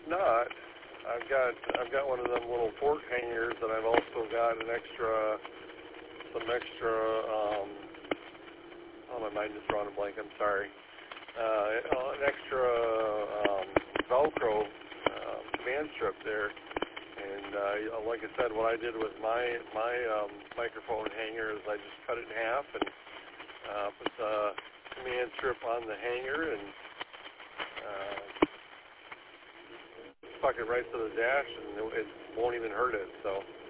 not, I've got one of them little port hangers that I've also got some extra. Oh, my mind just drawn a blank. I'm sorry. An extra Velcro command strip there. And like I said, what I did with my microphone hanger is I just cut it in half and put the command strip on the hanger and stuck it right to the dash, and it won't even hurt it. So